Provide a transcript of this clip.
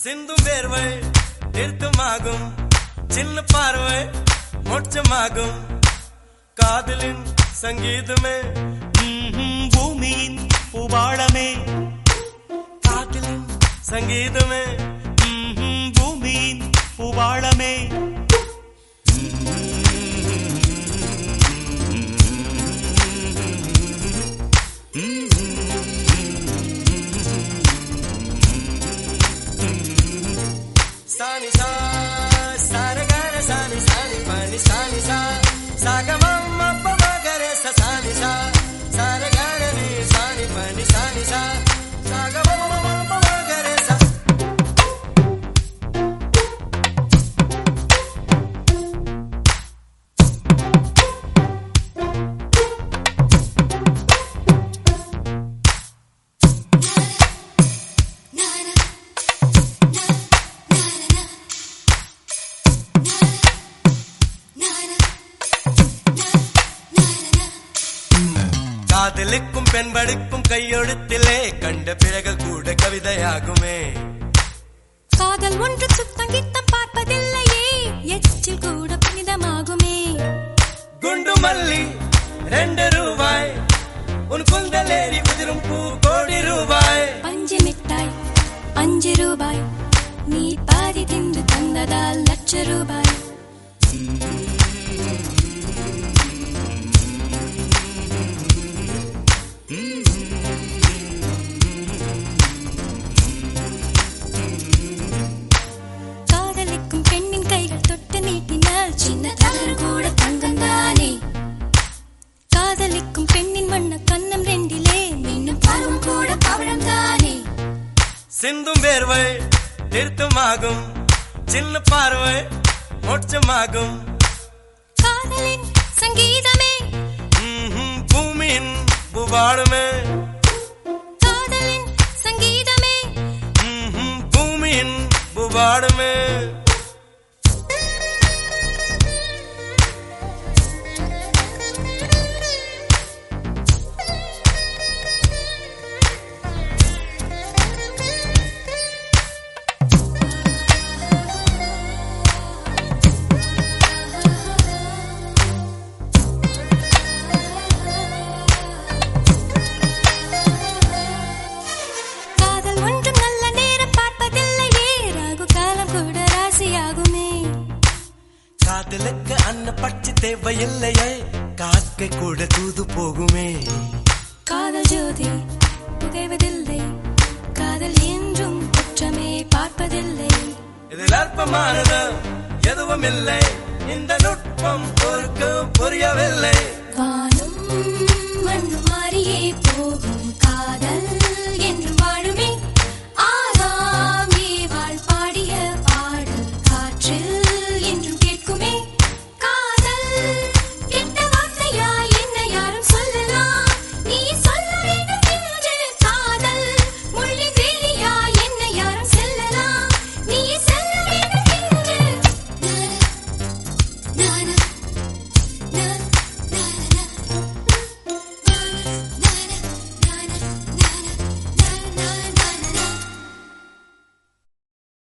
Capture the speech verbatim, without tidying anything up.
சிந்தும் வேர்வை நிறுத்தமாகும், சின்ன பார்வை மோட்சமாகும். காதலின் சங்கீதமே பூமியின் பூபாளமே, காதலின் சங்கீதமே பூமியின் பூபாளமே. சானி சா சாரகர சானி சானி பனி சானி சா சாகமம் அப்பமகர சானி சா சாரகர நீ சானி பனி சானி சா சாகமம் அப்பமகர சா. காதலுக்கும் பெண்படுக்கும் கையெழுத்திலே கண்ட பிறகு கூட கவிதையாகுமே. காதல் ஒன்று சுத்தம் கித்தம் பார்ப்பதில்லையே, எச்சில் கூட புனிதமாகுமே. குண்டு மல்லி ரெண்டு ரூபாய், உன் குந்தலேறி உதிரும் பூ கோடி ரூபாய். பஞ்சு மிட்டாய் அஞ்சு ரூபாய், நீ பாதி தின்று தந்ததால் லட்ச ரூபாய். காதலிக்கும் பெண்ணின் கைகள் தொட்டு நீட்டினால் சின்ன தவறு கூட தங்கம் தானே. காதலிக்கும் பெண்ணின் வண்ண கண்ணம் ரெண்டிலே மின்னும் பருவம் கூட பவழம் தானே. சிந்தும் வேர்வை நிறுத்தமாகும், சின்ன பார்வை மோட்சமாகும். காதலின் சங்கீதமே பூமியின் பூபாளமே, காதலின் சங்கீதமே பூமியின் பூபாளமே. காதல் ஒன்றும் நல்ல நேரம் பார்ப்பதில்லையே, ராகு காலம் கூட ராசியாகுமே. காதலுக்கு அன்ன பட்சி தேவையில்லையே, காக்கை கூட தூது போகுமே. காதல் ஜோதி புகைவதில்லை, காதல் என்றும் குற்றமே பார்ப்பதில்லை. இதில் அற்பமானது எதுவும் இல்லை, இந்த நுட்பம் பொறுக்க புரியவில்லை. வானும் மண்ணும் மாறியே போகும்,